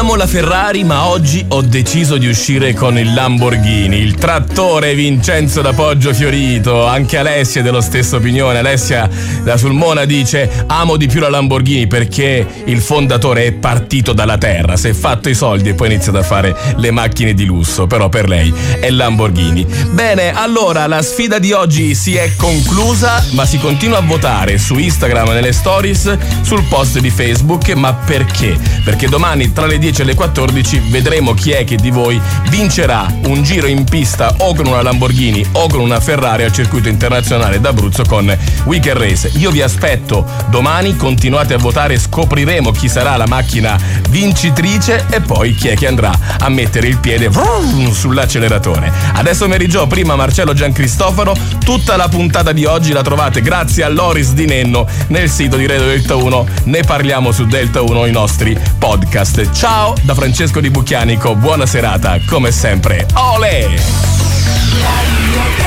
Amo la Ferrari, ma oggi ho deciso di uscire con il Lamborghini, il trattore Vincenzo da Poggio Fiorito. Anche Alessia è dello stesso opinione. Alessia da Sulmona dice: amo di più la Lamborghini perché il fondatore è partito dalla terra, si è fatto i soldi e poi ha iniziato a fare le macchine di lusso, però per lei è Lamborghini. Bene, allora la sfida di oggi si è conclusa, ma si continua a votare su Instagram, nelle stories, sul post di Facebook. Ma perché? Perché domani tra le 10 e le 14 vedremo chi è che di voi vincerà un giro in pista o con una Lamborghini o con una Ferrari al circuito internazionale d'Abruzzo con Weekend Race. Io vi aspetto domani, continuate a votare, scopriremo chi sarà la macchina vincitrice e poi chi è che andrà a mettere il piede sull'acceleratore. Adesso Mary Jo, prima Marcello Giancristoforo. Tutta la puntata di oggi la trovate grazie a Loris Di Nenno nel sito di Radio Delta 1. Ne parliamo su Delta 1 i nostri podcast. Ciao da Francesco Di Bucchianico, buona serata come sempre. Olè!